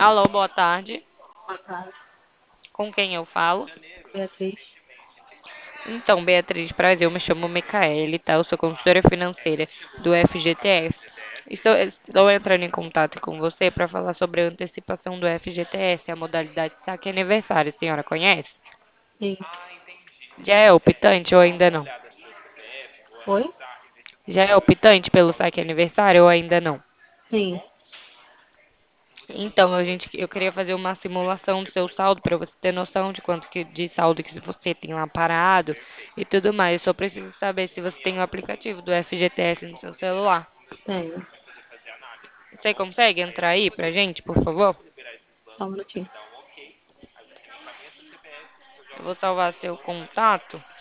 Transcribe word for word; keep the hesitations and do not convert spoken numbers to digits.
Alô, boa tarde. Boa tarde, Com quem eu falo? Beatriz. Então, Beatriz, prazer, eu me chamo Micaele, tá? Eu sou consultora financeira do F G T S. Estou, estou entrando em contato com você para falar sobre a antecipação do F G T S, a modalidade saque aniversário. A senhora conhece? Sim. Já é optante ou ainda não? Oi? Já é optante pelo saque aniversário ou ainda não? Sim. Então, a gente, eu queria fazer uma simulação do seu saldo para você ter noção de quanto que, de saldo que você tem lá parado e tudo mais. Eu só preciso saber se você tem o aplicativo do F G T S no seu celular. Tenho. Você consegue entrar aí pra gente, por favor? Só um minutinho. Eu vou salvar seu contato.